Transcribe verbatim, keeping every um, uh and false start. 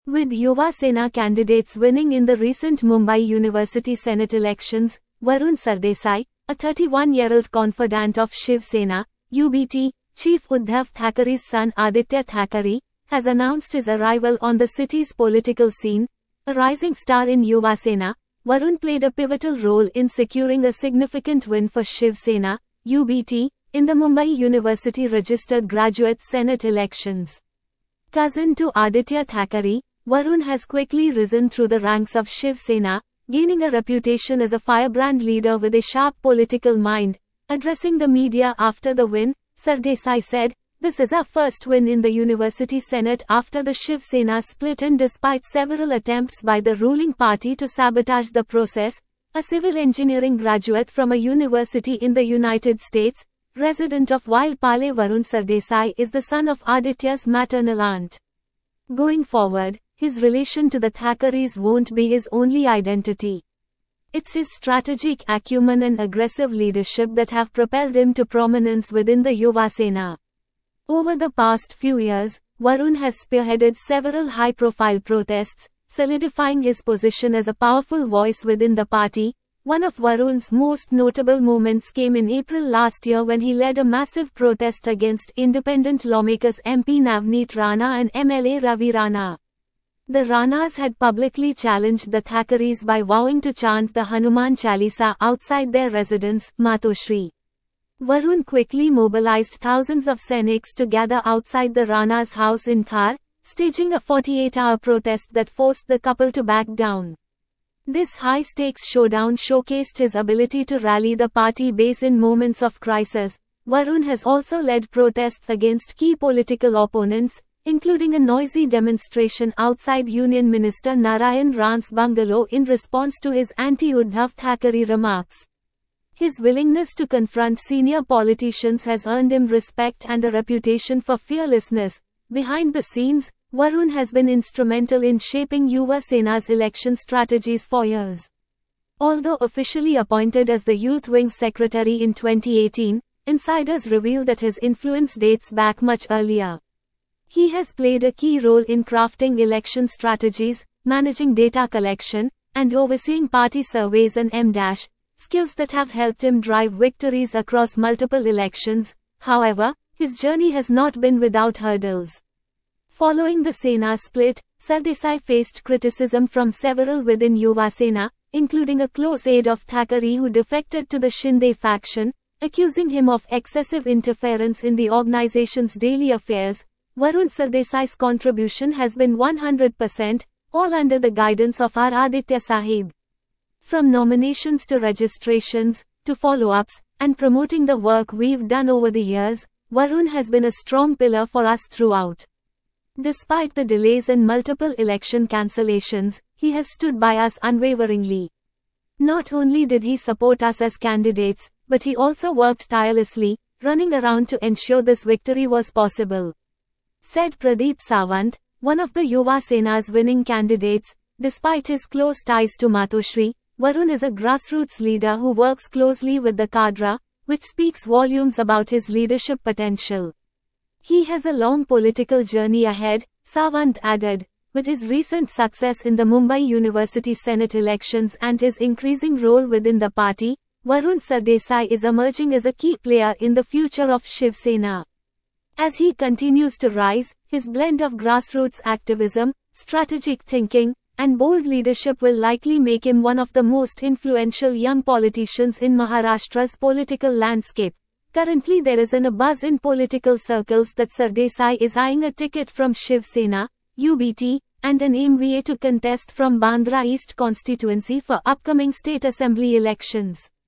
With Yuva Sena candidates winning in the recent Mumbai University Senate elections, Varun Sardesai, a thirty-one-year-old confidant of Shiv Sena, U B T, Chief Uddhav Thackeray's son Aditya Thackeray, has announced his arrival on the city's political scene. A rising star in Yuva Sena, Varun played a pivotal role in securing a significant win for Shiv Sena, U B T, in the Mumbai University Registered Graduate Senate elections. Cousin to Aditya Thackeray, Varun has quickly risen through the ranks of Shiv Sena, gaining a reputation as a firebrand leader with a sharp political mind. Addressing the media after the win, Sardesai said, "This is our first win in the University Senate after the Shiv Sena split, and despite several attempts by the ruling party to sabotage the process." A civil engineering graduate from a university in the United States, resident of Wildpale, Varun Sardesai is the son of Aditya's maternal aunt. Going forward, his relation to the Thackerays won't be his only identity. It's his strategic acumen and aggressive leadership that have propelled him to prominence within the Yuva Sena. Over the past few years, Varun has spearheaded several high-profile protests, solidifying his position as a powerful voice within the party. One of Varun's most notable moments came in April last year when he led a massive protest against independent lawmakers M P Navneet Rana and M L A Ravi Rana. The Ranas had publicly challenged the Thackeраys by vowing to chant the Hanuman Chalisa outside their residence, Matoshri. Varun quickly mobilized thousands of Seniks to gather outside the Rana's house in Khar, staging a forty-eight hour protest that forced the couple to back down. This high-stakes showdown showcased his ability to rally the party base in moments of crisis. Varun has also led protests against key political opponents, including a noisy demonstration outside Union Minister Narayan Rane's bungalow in response to his anti-Uddhav Thackeray remarks. His willingness to confront senior politicians has earned him respect and a reputation for fearlessness. Behind the scenes, Varun has been instrumental in shaping Yuva Sena's election strategies for years. Although officially appointed as the Youth Wing Secretary in twenty eighteen, insiders reveal that his influence dates back much earlier. He has played a key role in crafting election strategies, managing data collection, and overseeing party surveys and M dash, skills that have helped him drive victories across multiple elections. However, his journey has not been without hurdles. Following the Sena split, Sardesai faced criticism from several within Yuva Sena, including a close aide of Thackeray who defected to the Shinde faction, accusing him of excessive interference in the organization's daily affairs. Varun Sardesai's contribution has been one hundred percent, all under the guidance of our Aditya Sahib. From nominations to registrations, to follow-ups, and promoting the work we've done over the years, Varun has been a strong pillar for us throughout. Despite the delays and multiple election cancellations, he has stood by us unwaveringly. Not only did he support us as candidates, but he also worked tirelessly, running around to ensure this victory was possible. Said Pradeep Sawant, one of the Yuva Sena's winning candidates. Despite his close ties to Matoshri, Varun is a grassroots leader who works closely with the cadre, which speaks volumes about his leadership potential. He has a long political journey ahead, Sawant added. With his recent success in the Mumbai University Senate elections and his increasing role within the party, Varun Sardesai is emerging as a key player in the future of Shiv Sena. As he continues to rise, his blend of grassroots activism, strategic thinking, and bold leadership will likely make him one of the most influential young politicians in Maharashtra's political landscape. Currently there is a buzz in political circles that Sardesai is eyeing a ticket from Shiv Sena, U B T, and an M V A to contest from Bandra East constituency for upcoming state assembly elections.